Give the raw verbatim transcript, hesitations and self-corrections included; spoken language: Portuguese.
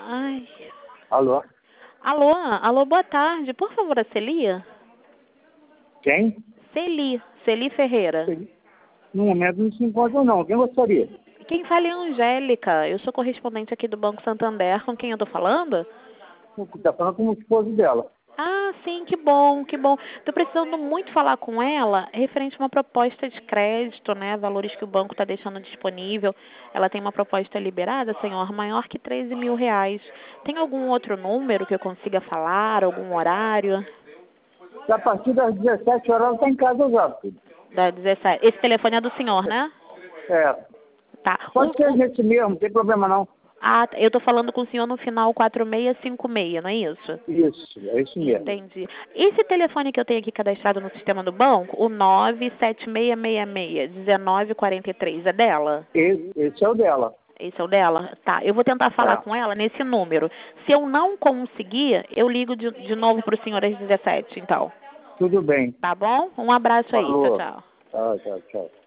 Ai. Alô? Alô, alô, boa tarde. Por favor, a Celi? Quem? Celi, Celi Ferreira. No momento não se encontra não. Quem gostaria? Quem fala é a Angélica. Eu sou correspondente aqui do Banco Santander. Com quem eu tô falando? Está falando com o esposo dela. Ah, sim, que bom, que bom. Tô precisando muito falar com ela referente a uma proposta de crédito, né? Valores que o banco está deixando disponível. Ela tem uma proposta liberada, senhor, maior que treze mil reais. Tem algum outro número que eu consiga falar, algum horário? E a partir das dezessete horas ela está em casa já, filho. Da dezessete. Esse telefone é do senhor, né? É. Tá. Pode O- ser o- nesse mesmo, não tem problema não. Ah, eu tô falando com o senhor no final quatro seis cinco seis, não é isso? Isso, é isso mesmo. Entendi. Esse telefone que eu tenho aqui cadastrado no sistema do banco, o nove sete seis seis seis, um nove quatro três, é dela? Esse, esse é o dela. Esse é o dela? Tá, eu vou tentar falar É. com ela nesse número. Se eu não conseguir, eu ligo de, de novo pro senhor às dezessete, então. Tudo bem. Tá bom? Um abraço aí. Tchau, Falou. tchau. Tchau, tchau, tchau.